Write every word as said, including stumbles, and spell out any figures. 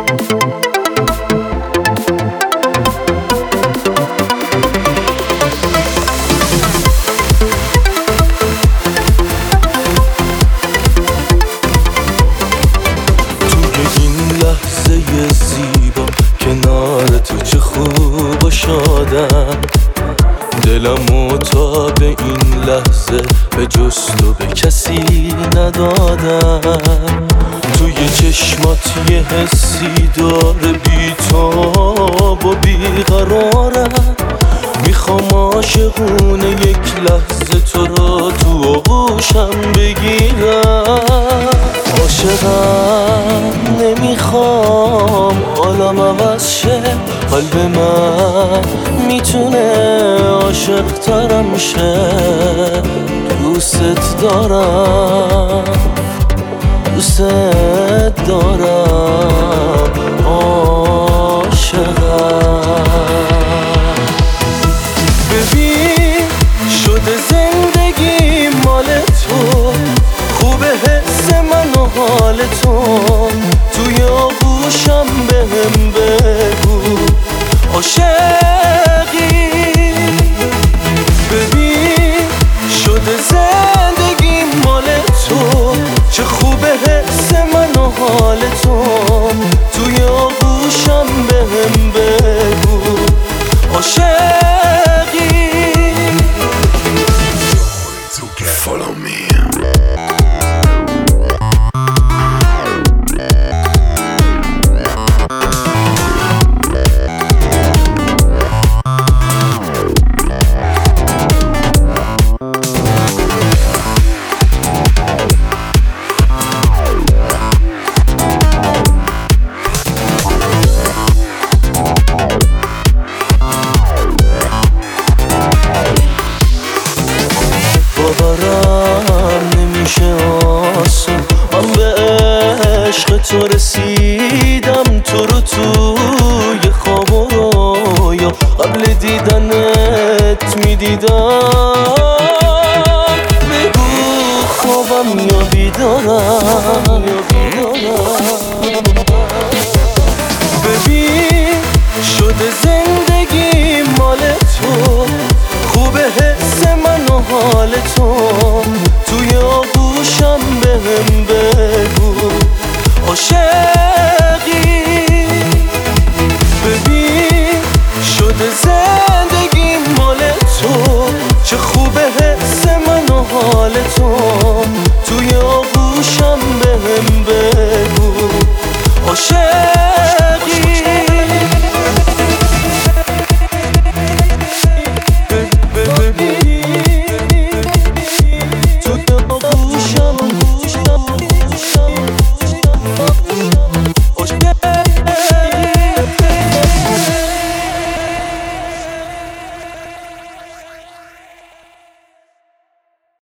زیبا کنار تو چه خوب و شادم، دلمو تا به این لحظه به جز تو به کسی ندادم. توی چشمات یه حسی داره بی تاب و بیقرارم، میخوام عاشقونه یک لحظه تو رو تو آغوشم بگیرم. عاشقم نمیخوام حالم عوض شه، قلب من میتونه عاشق ترم شه. دوست دارم دوست دارم عاشقم. ببین شده زندگی مال تو، خوبه حس من و حال تو، توی آغوشم بهم بگو عاشقی. ببین شده زندگی مال تو، چه خوبه حس من و حال تو، توی آغوشم بهم بگو عاشقی. Follow me. باورم نمیشه آسون، من به عشق تو رسیدم، تو رو توی خواب و رویا قبل دیدنت میدیدم. بگو خوابم یا بیدارم. ببین شده زندگی مال تو، خوبه حس من و حال تو، توی آغوشم بهم بگو عاشقی. ببین شده زندگی مال تو، چه خوبه حس من و حال تو، توی آغوشم بهم بگو عاشقی.